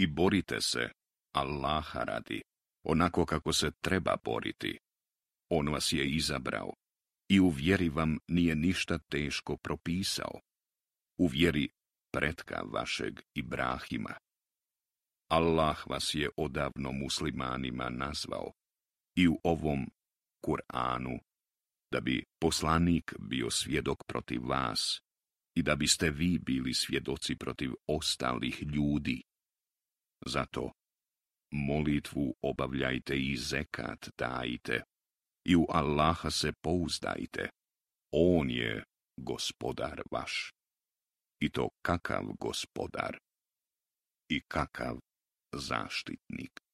I borite se, Allaha radi, onako kako se treba boriti. On vas je izabrao i u vjeri vam nije ništa teško propisao. U vjeri pretka vašeg Ibrahima. Allah vas je odavno muslimanima nazvao i u ovom Kur'anu, da bi poslanik bio svjedok protiv vas i da biste vi bili svjedoci protiv ostalih ljudi. Zato molitvu obavljajte i zekat dajte i u Allaha se pouzdajte. On je gospodar vaš. I to kakav gospodar i kakav zaštitnik.